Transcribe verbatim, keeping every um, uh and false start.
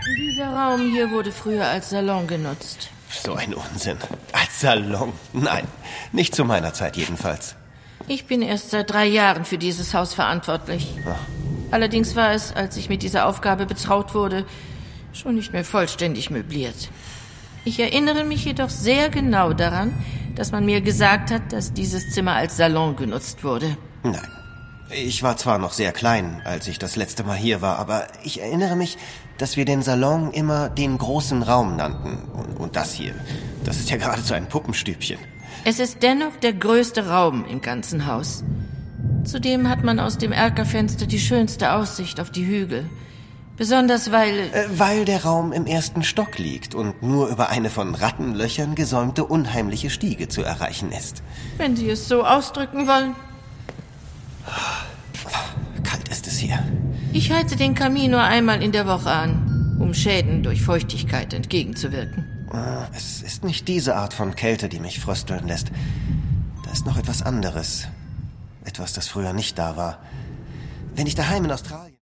Dieser Raum hier wurde früher als Salon genutzt. So ein Unsinn. Als Salon? Nein, nicht zu meiner Zeit jedenfalls. Ich bin erst seit drei Jahren für dieses Haus verantwortlich. Ach. Allerdings war es, als ich mit dieser Aufgabe betraut wurde, schon nicht mehr vollständig möbliert. Ich erinnere mich jedoch sehr genau daran, dass man mir gesagt hat, dass dieses Zimmer als Salon genutzt wurde. Nein. Ich war zwar noch sehr klein, als ich das letzte Mal hier war, aber ich erinnere mich, dass wir den Salon immer den großen Raum nannten. Und, und das hier, das ist ja geradezu ein Puppenstübchen. Es ist dennoch der größte Raum im ganzen Haus. Zudem hat man aus dem Erkerfenster die schönste Aussicht auf die Hügel. Besonders weil... Äh, weil der Raum im ersten Stock liegt und nur über eine von Rattenlöchern gesäumte unheimliche Stiege zu erreichen ist. Wenn Sie es so ausdrücken wollen. Kalt ist es hier. Ich heize den Kamin nur einmal in der Woche an, um Schäden durch Feuchtigkeit entgegenzuwirken. Es ist nicht diese Art von Kälte, die mich frösteln lässt. Da ist noch etwas anderes. Etwas, das früher nicht da war. Wenn ich daheim in Australien...